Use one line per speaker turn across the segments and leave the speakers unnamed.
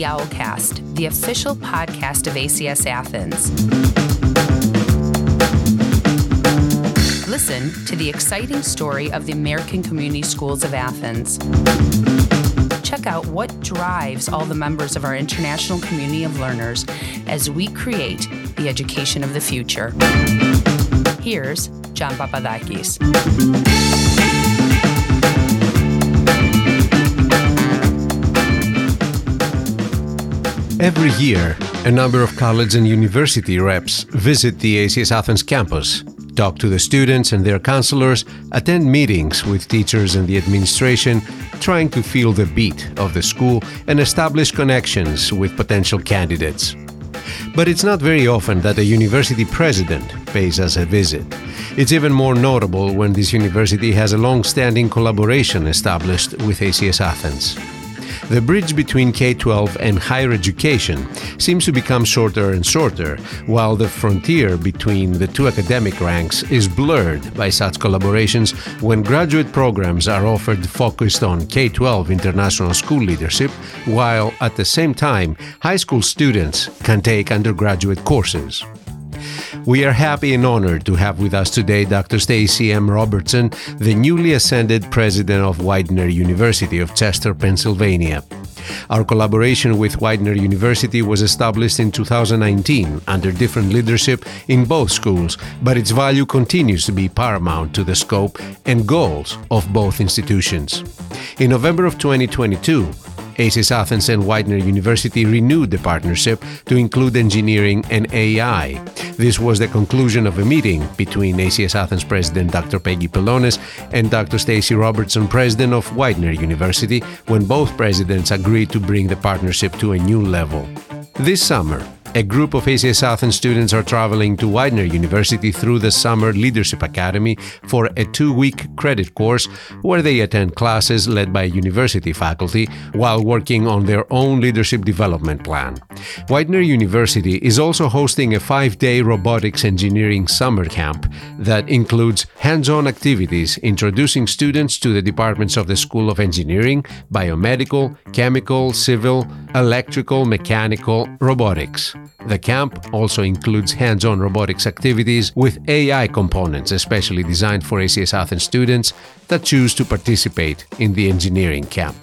Owlcast, the official podcast of ACS Athens. Listen to the exciting story of the American Community Schools of Athens. Check out what drives all the members of our international community of learners as we create the education of the future. Here's John Papadakis.
Every year, a number of college and university reps visit the ACS Athens campus, talk to the students and their counselors, attend meetings with teachers and the administration, trying to feel the beat of the school and establish connections with potential candidates. But it's not very often that a university president pays us a visit. It's even more notable when this university has a long-standing collaboration established with ACS Athens. The bridge between K-12 and higher education seems to become shorter and shorter, while the frontier between the two academic ranks is blurred by such collaborations when graduate programs are offered focused on K-12 international school leadership, while at the same time, high school students can take undergraduate courses. We are happy and honored to have with us today Dr. Stacey M. Robertson, the newly ascended president of Widener University of Chester, Pennsylvania. Our collaboration with Widener University was established in 2019 under different leadership in both schools, but its value continues to be paramount to the scope and goals of both institutions. In November of 2022, ACS Athens and Widener University renewed the partnership to include engineering and AI. This was the conclusion of a meeting between ACS Athens President Dr. Peggy Pelones and Dr. Stacey Robertson, President of Widener University, when both presidents agreed to bring the partnership to a new level. This summer, a group of ACS Athens students are traveling to Widener University through the Summer Leadership Academy for a 2-week credit course where they attend classes led by university faculty while working on their own leadership development plan. Widener University is also hosting a 5-day robotics engineering summer camp that includes hands-on activities introducing students to the departments of the School of Engineering, Biomedical, Chemical, Civil, Electrical, Mechanical, Robotics. The camp also includes hands-on robotics activities with AI components especially designed for ACS Athens students that choose to participate in the engineering camp.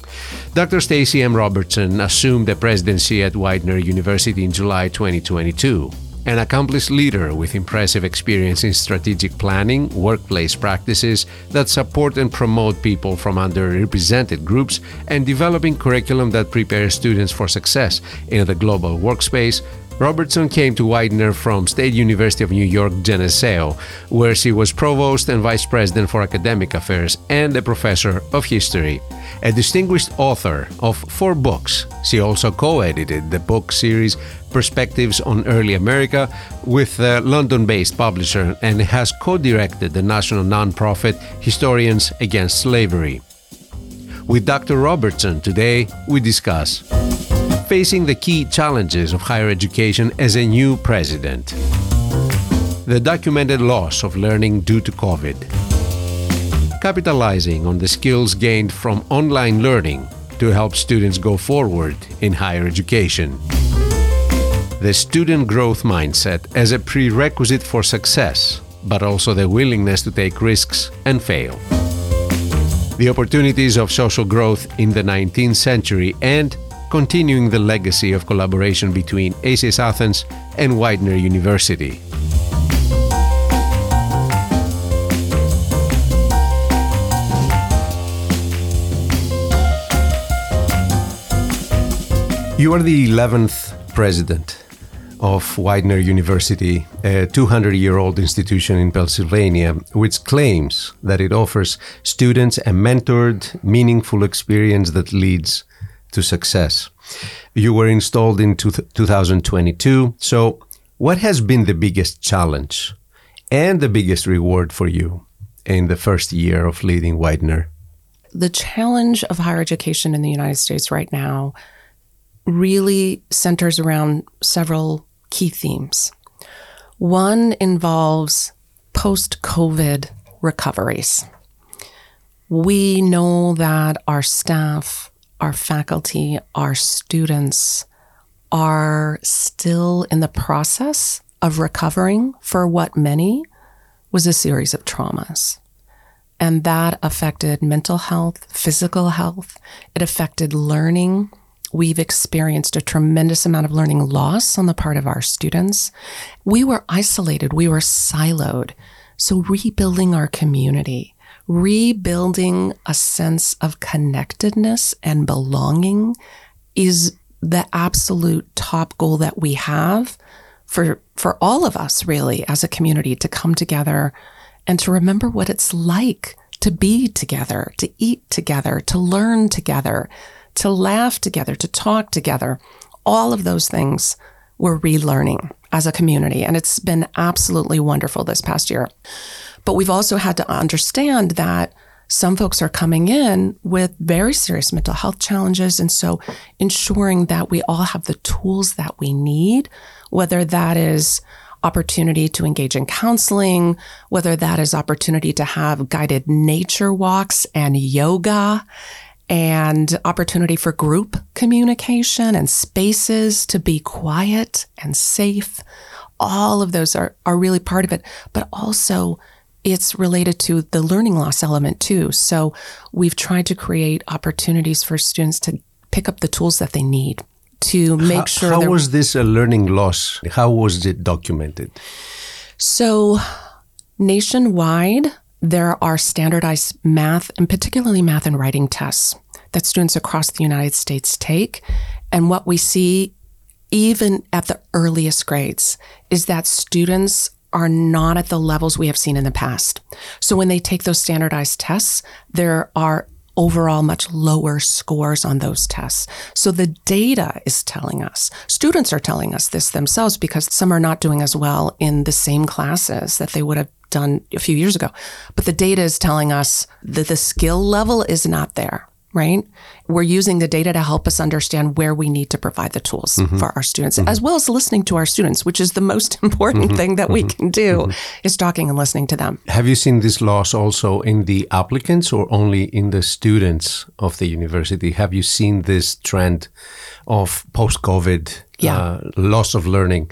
Dr. Stacey M. Robertson assumed the presidency at Widener University in July 2022. An accomplished leader with impressive experience in strategic planning, workplace practices that support and promote people from underrepresented groups, and developing curriculum that prepares students for success in the global workspace, Robertson came to Widener from State University of New York, Geneseo, where she was provost and vice president for academic affairs and a professor of history. A distinguished author of 4 books, she also co-edited the book series Perspectives on Early America with the London-based publisher and has co-directed the national nonprofit Historians Against Slavery. With Dr. Robertson today, we discuss facing the key challenges of higher education as a new president, the documented loss of learning due to COVID, capitalizing on the skills gained from online learning to help students go forward in higher education, the student growth mindset as a prerequisite for success, but also the willingness to take risks and fail, the opportunities of social growth in the 19th century, and continuing the legacy of collaboration between ACS Athens and Widener University. You are the 11th president of Widener University, a 200-year-old institution in Pennsylvania, which claims that it offers students a mentored, meaningful experience that leads to success. You were installed in 2022. So what has been the biggest challenge and the biggest reward for you in the first year of leading Widener?
The challenge of higher education in the United States right now really centers around several key themes. One involves post-COVID recoveries. We know that our staff our faculty, our students are still in the process of recovering for what many was a series of traumas. And that affected mental health, physical health. It affected learning. We've experienced a tremendous amount of learning loss on the part of our students. We were isolated. We were siloed. So rebuilding our community, rebuilding a sense of connectedness and belonging is the absolute top goal that we have for all of us, really, as a community, to come together and to remember what it's like to be together, to eat together, to learn together, to laugh together, to talk together. All of those things we're relearning as a community. And it's been absolutely wonderful this past year. But we've also had to understand that some folks are coming in with very serious mental health challenges. And so ensuring that we all have the tools that we need, whether that is opportunity to engage in counseling, whether that is opportunity to have guided nature walks and yoga, and opportunity for group communication and spaces to be quiet and safe. All of those are really part of it, but also it's related to the learning loss element too. So we've tried to create opportunities for students to pick up the tools that they need to make sure.
How was this a learning loss? How was it documented?
So nationwide, there are standardized math, and particularly math and writing tests that students across the United States take. And what we see, even at the earliest grades, is that students are not at the levels we have seen in the past. So when they take those standardized tests, there are overall much lower scores on those tests. So the data is telling us, students are telling us this themselves, because some are not doing as well in the same classes that they would have done a few years ago. But the data is telling us that the skill level is not there, right? We're using the data to help us understand where we need to provide the tools for our students, as well as listening to our students, which is the most important thing that we can do, is talking and listening to them.
Have you seen this loss also in the applicants or only in the students of the university? Have you seen this trend of post-COVID loss of learning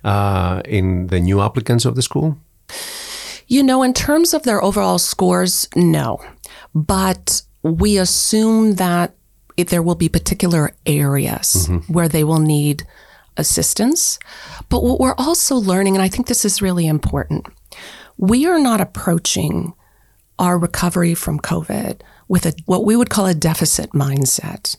in the new applicants of the school?
You know, in terms of their overall scores, no. But we assume that if there will be particular areas where they will need assistance. But what we're also learning, and I think this is really important, we are not approaching our recovery from COVID with what we would call a deficit mindset.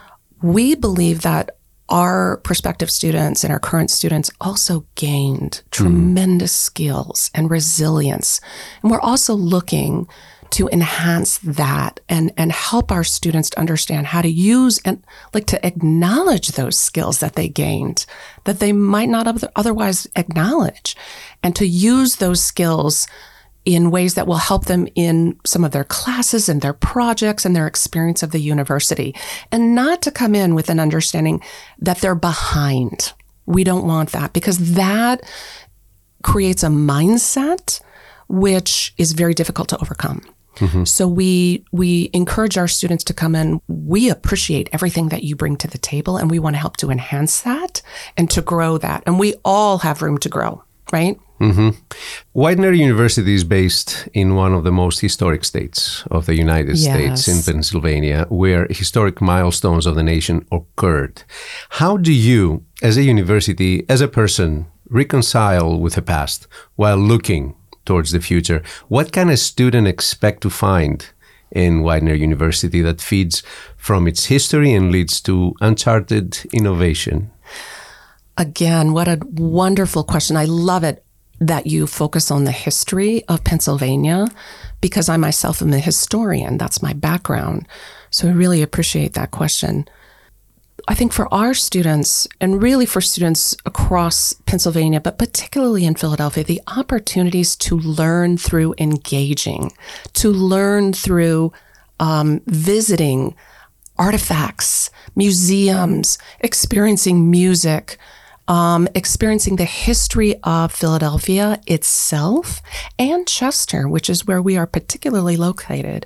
We believe that our prospective students and our current students also gained tremendous skills and resilience. And we're also looking to enhance that and help our students to understand how to use and to acknowledge those skills that they gained, that they might not otherwise acknowledge, and to use those skills in ways that will help them in some of their classes and their projects and their experience of the university, and not to come in with an understanding that they're behind. We don't want that, because that creates a mindset which is very difficult to overcome. So we encourage our students to come in. We appreciate everything that you bring to the table, and we want to help to enhance that and to grow that. And we all have room to grow, right?
Widener University is based in one of the most historic states of the United States, in Pennsylvania, where historic milestones of the nation occurred. How do you, as a university, as a person, reconcile with the past while looking towards the future? What can a student expect to find in Widener University that feeds from its history and leads to uncharted innovation?
Again, what a wonderful question. I love it that you focus on the history of Pennsylvania, because I myself am a historian. That's my background. So I really appreciate that question. I think for our students, and really for students across Pennsylvania, but particularly in Philadelphia, the opportunities to learn through engaging, to learn through visiting artifacts, museums, experiencing music, experiencing the history of Philadelphia itself, and Chester, which is where we are particularly located,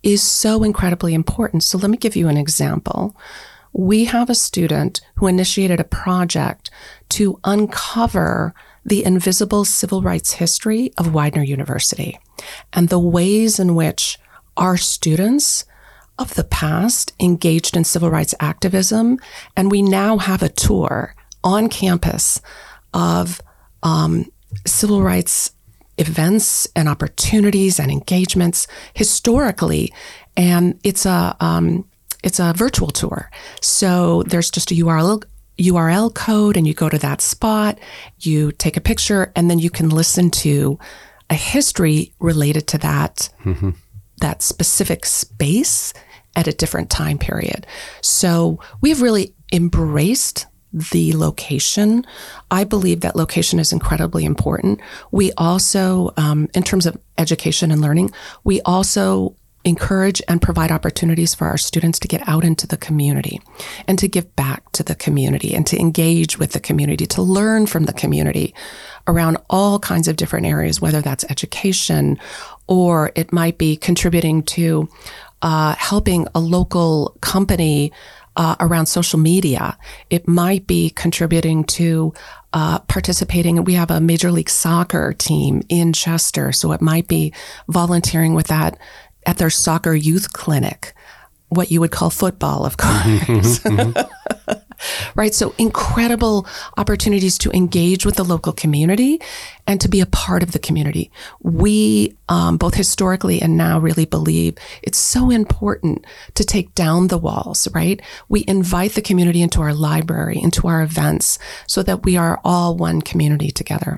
is so incredibly important. So let me give you an example. We have a student who initiated a project to uncover the invisible civil rights history of Widener University and the ways in which our students of the past engaged in civil rights activism. And we now have a tour on campus of civil rights events and opportunities and engagements historically. And it's a virtual tour. So there's just a URL code, and you go to that spot, you take a picture, and then you can listen to a history related to that, that specific space at a different time period. So we've really embraced the location. I believe that location is incredibly important. We also, in terms of education and learning, we also encourage and provide opportunities for our students to get out into the community and to give back to the community and to engage with the community, to learn from the community around all kinds of different areas, whether that's education or it might be contributing to helping a local company around social media. It might be contributing to participating. We have a Major League Soccer team in Chester, so it might be volunteering with that at their soccer youth clinic, what you would call football, of course. Right? So incredible opportunities to engage with the local community and to be a part of the community. We, both historically and now, really believe it's so important to take down the walls, right? We invite the community into our library, into our events, so that we are all one community together.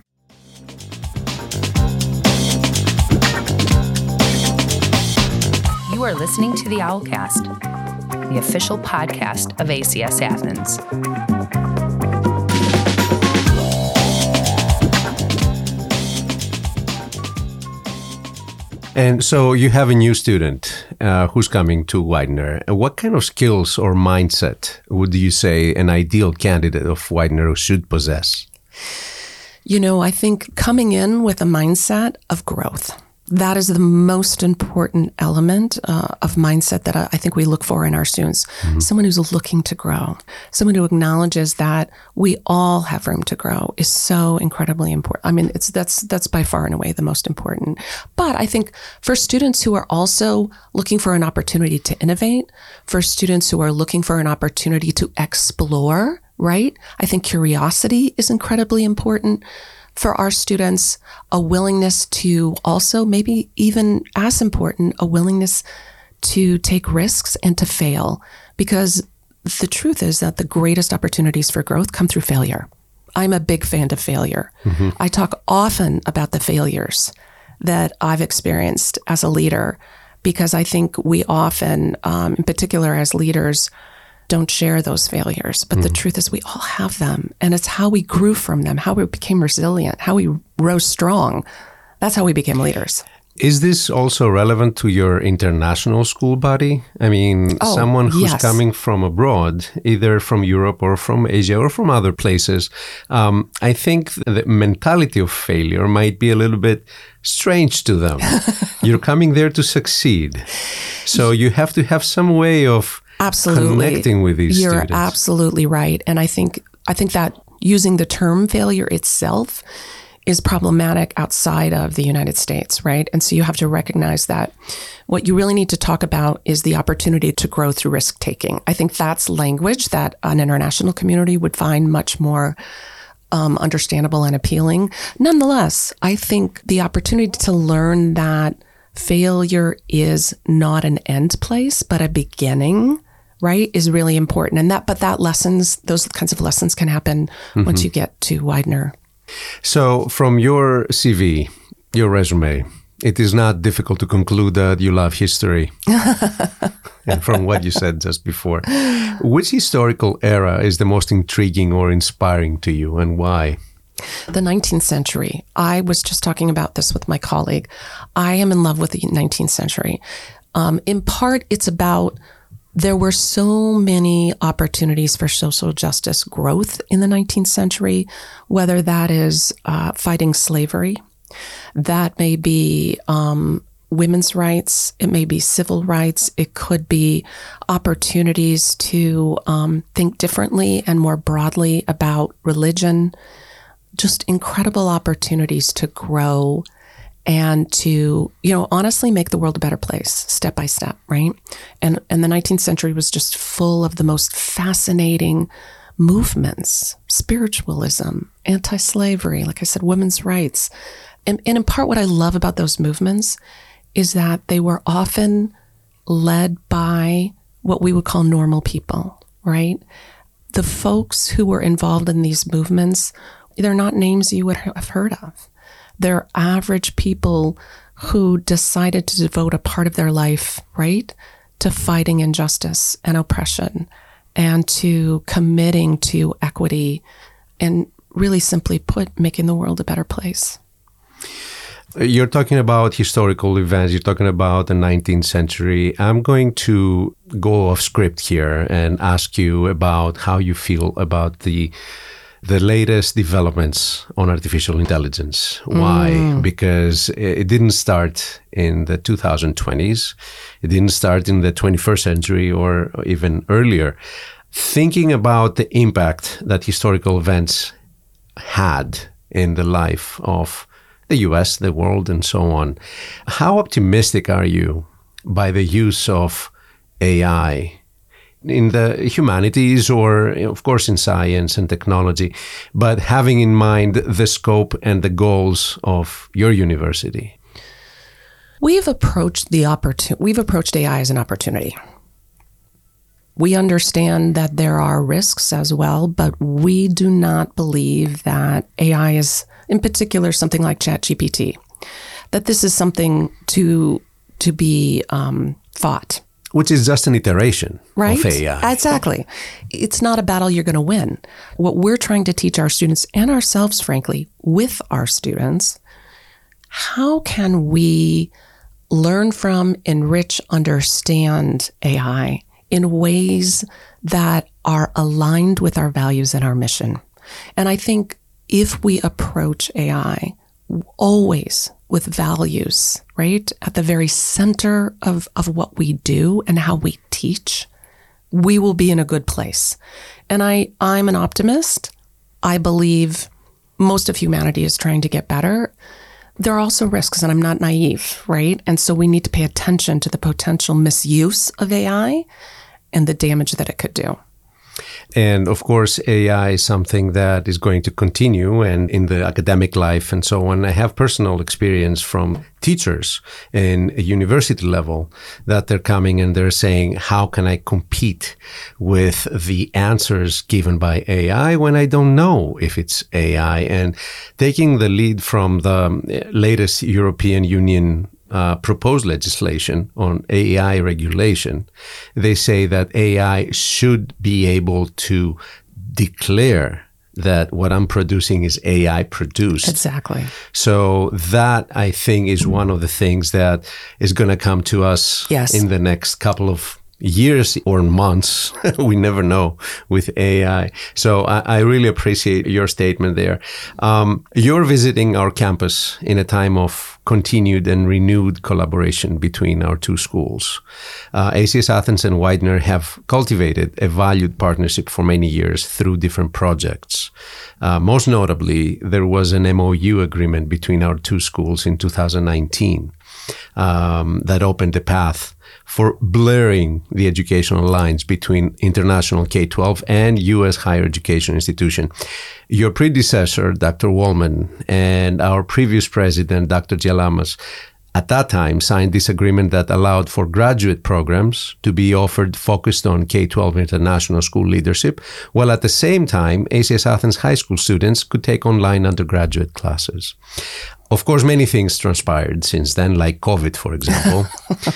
You are listening to the Owlcast, the official podcast of ACS Athens.
And so you have a new student who's coming to Widener. What kind of skills or mindset would you say an ideal candidate of Widener should possess?
You know, I think coming in with a mindset of growth. That is the most important element of mindset that I think we look for in our students. Someone who's looking to grow, someone who acknowledges that we all have room to grow is so incredibly important. I mean, that's by far and away the most important. But I think for students who are also looking for an opportunity to innovate, for students who are looking for an opportunity to explore, right? I think curiosity is incredibly important. For our students, a willingness to also, maybe even as important, a willingness to take risks and to fail. Because the truth is that the greatest opportunities for growth come through failure. I'm a big fan of failure. I talk often about the failures that I've experienced as a leader, because I think we often, in particular as leaders, don't share those failures. But the truth is we all have them. And it's how we grew from them, how we became resilient, how we rose strong. That's how we became leaders.
Is this also relevant to your international school body? I mean, someone who's coming from abroad, either from Europe or from Asia or from other places, I think the mentality of failure might be a little bit strange to them. You're coming there to succeed. So you have to have some way of connecting with these students.
You're absolutely right. And I think that using the term failure itself is problematic outside of the United States, right? And so you have to recognize that what you really need to talk about is the opportunity to grow through risk-taking. I think that's language that an international community would find much more understandable and appealing. Nonetheless, I think the opportunity to learn that failure is not an end place, but a beginning, right, is really important. And those kinds of lessons can happen once you get to Widener.
So from your CV, your resume, it is not difficult to conclude that you love history. And from what you said just before, which historical era is the most intriguing or inspiring to you, and why?
The 19th century. I was just talking about this with my colleague. I am in love with the 19th century. In part, it's about there were so many opportunities for social justice growth in the 19th century, whether that is fighting slavery, that may be women's rights, it may be civil rights, it could be opportunities to think differently and more broadly about religion, just incredible opportunities to grow and to, honestly make the world a better place, step by step, right? And the 19th century was just full of the most fascinating movements, spiritualism, anti-slavery, like I said, women's rights. And in part, what I love about those movements is that they were often led by what we would call normal people, right? The folks who were involved in these movements, they're not names you would have heard of. They're average people who decided to devote a part of their life, right, to fighting injustice and oppression and to committing to equity and, really simply put, making the world a better place.
You're talking about historical events. You're talking about the 19th century. I'm going to go off script here and ask you about how you feel about the latest developments on artificial intelligence. Why? Because it didn't start in the 2020s. It didn't start in the 21st century or even earlier. Thinking about the impact that historical events had in the life of the US, the world, and so on, how optimistic are you by the use of AI in the humanities or, of course, in science and technology, but having in mind the scope and the goals of your university?
We've approached AI as an opportunity. We understand that there are risks as well, but we do not believe that AI is, in particular, something like ChatGPT, that this is something to be fought.
Which is just an iteration of AI.
Exactly. It's not a battle you're going to win. What we're trying to teach our students and ourselves, frankly, with our students, how can we learn from, enrich, understand AI in ways that are aligned with our values and our mission? And I think if we approach AI always with values, right, at the very center of what we do and how we teach, we will be in a good place. And I'm an optimist. I believe most of humanity is trying to get better. There are also risks, and I'm not naive, right? And so we need to pay attention to the potential misuse of AI and the damage that it could do.
And of course, AI is something that is going to continue, and in the academic life and so on. I have personal experience from teachers in a university level that they're coming and they're saying, how can I compete with the answers given by AI when I don't know if it's AI? And taking the lead from the latest European Union proposed legislation on AI regulation, they say that AI should be able to declare that what I'm producing is AI produced.
Exactly.
So that, I think, is one of the things that is going to come to us in the next couple of years or months. We never know with AI. So I really appreciate your statement there. You're visiting our campus in a time of continued and renewed collaboration between our two schools. ACS Athens and Widener have cultivated a valued partnership for many years through different projects. Most notably, there was an MOU agreement between our two schools in 2019 that opened the path for blurring the educational lines between international K-12 and U.S. higher education institution. Your predecessor, Dr. Wallman, and our previous president, Dr. Gialamas, at that time signed this agreement that allowed for graduate programs to be offered focused on K-12 international school leadership, while at the same time, ACS Athens high school students could take online undergraduate classes. Of course, many things transpired since then, like COVID, for example,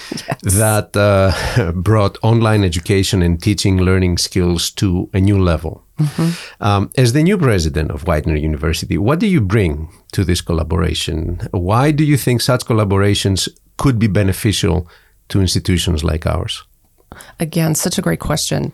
that brought online education and teaching learning skills to a new level. Mm-hmm. As the new president of Widener University, what do you bring to this collaboration? Why do you think such collaborations could be beneficial to institutions like ours?
Again, such a great question.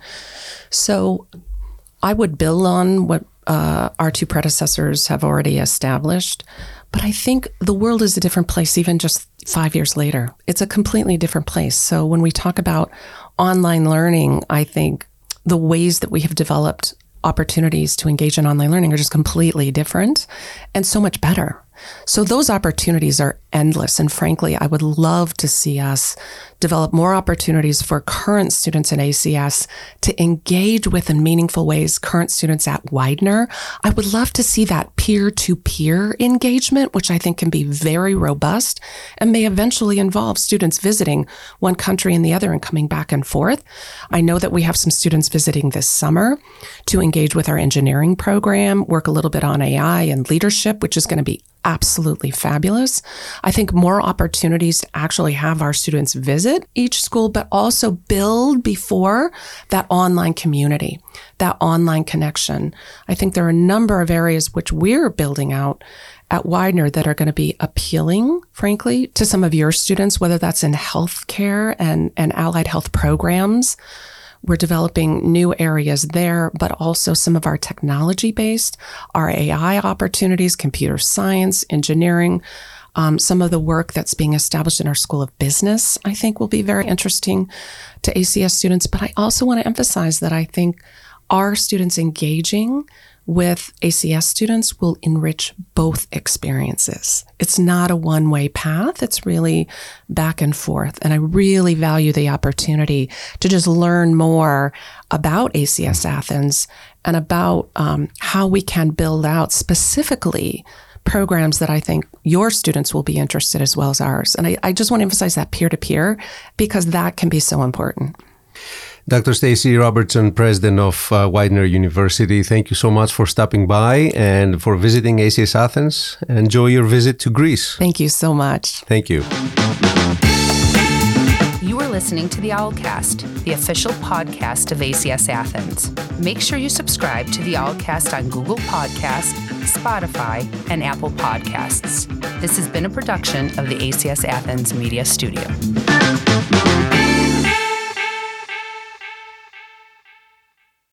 So I would build on what our two predecessors have already established But I think the world is a different place even just 5 years later. It's a completely different place. So when we talk about online learning, I think the ways that we have developed opportunities to engage in online learning are just completely different and so much better. So those opportunities are endless. And frankly, I would love to see us develop more opportunities for current students in ACS to engage with in meaningful ways current students at Widener. I would love to see that peer-to-peer engagement, which I think can be very robust and may eventually involve students visiting one country and the other and coming back and forth. I know that we have some students visiting this summer to engage with our engineering program, work a little bit on AI and leadership, which is going to be absolutely fabulous. I think more opportunities to actually have our students visit each school, but also build before that online community, that online connection. I think there are a number of areas which we're building out at Widener that are going to be appealing, frankly, to some of your students, whether that's in healthcare and allied health programs. We're developing new areas there, but also some of our technology-based, our AI opportunities, computer science, engineering, some of the work that's being established in our School of Business, I think will be very interesting to ACS students. But I also want to emphasize that I think our students engaging with ACS students will enrich both experiences. It's not a one-way path. It's really back and forth. And I really value the opportunity to just learn more about ACS Athens and about how we can build out specifically programs that I think your students will be interested as well as ours. And I just want to emphasize that peer-to-peer because that can be so important.
Dr. Stacy Robertson, president of Widener University, thank you so much for stopping by and for visiting ACS Athens. Enjoy your visit to Greece.
Thank you so much.
Thank you.
You are listening to the Owlcast, the official podcast of ACS Athens. Make sure you subscribe to the Owlcast on Google Podcasts, Spotify, and Apple Podcasts. This has been a production of the ACS Athens Media Studio.